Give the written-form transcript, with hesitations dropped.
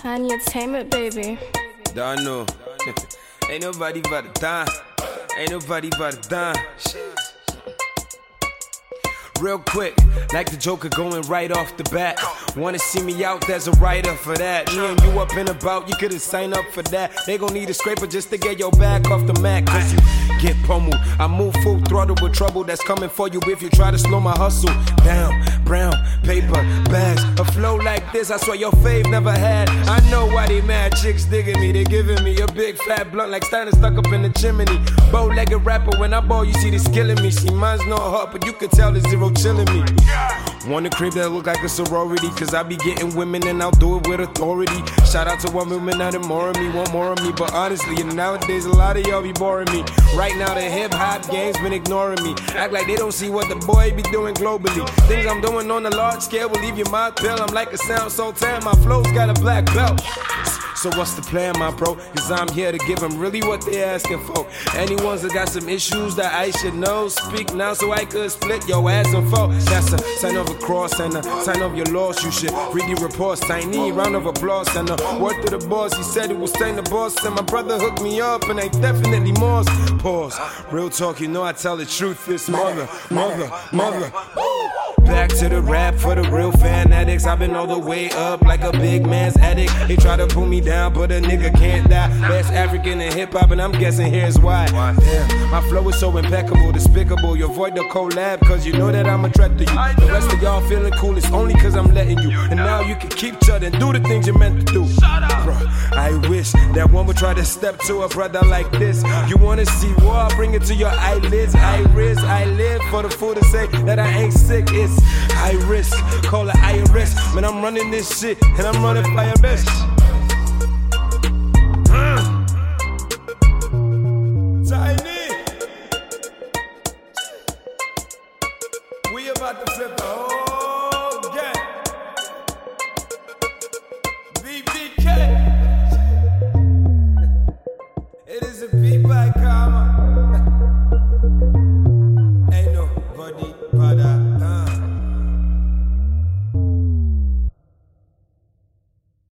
Tiny Entertainment, baby. Don't know. Ain't nobody but a dime. Ain't nobody but a dime. Real quick, like the Joker going right off the bat. Wanna see me out, there's a writer for that. Me and you up and about, you could've signed up for that. They gon' need a scraper just to get your back off the mat. Cause you get pummeled. I move full throttle with trouble that's coming for you if you try to slow my hustle down. Brown, paper, bags, a flow like this, I swear your fave never had. I know why they mad, chicks digging me. They giving me a big fat blunt like Steiner stuck up in the chimney. Bow-legged rapper, when I ball, you see this killing me. See, mine's not hot, but you can tell there's zero chilling me. Want a crib that look like a sorority, cause I be getting women and I'll do it with authority. Shout out to one woman out of more of me, want more of me. But honestly, nowadays a lot of y'all be boring me. Right now the hip-hop game's been ignoring me. Act like they don't see what the boy be doing globally. Things I'm doing on a large scale will leave your mind pale. I'm like a sound sultan, my flow's got a black belt. So what's the plan, my bro? Cause I'm here to give them really what they asking for. Anyone's that got some issues that I should know, speak now so I could split your ass and fall. That's a sign of a cross and a sign of your loss. You should read the reports. Tiny round of applause and a word to the boss. He said it was time the boss, and my brother hooked me up, and I definitely Moss. Pause. Real talk, you know I tell the truth. This mother. Back to the rap for the real fanatics. I've been all the way up like a big man's addict. They try to pull me down, but a nigga can't die. Best African in hip-hop, and I'm guessing here's why. Damn, my flow is so impeccable, despicable. You avoid the collab, cause you know that I'm a threat to you. The rest of y'all feeling cool, it's only cause I'm letting you. And now you can keep shutting, do the things you're meant to do. Bruh, I wish that one would try to step to a brother like this. You wanna see war, I'll bring it to your eyelids. I live for the fool to say that I ain't sick. It's high risk, call it IRS. Man, I'm running this shit, and I'm running fire best. Tiny, we about to flip the whole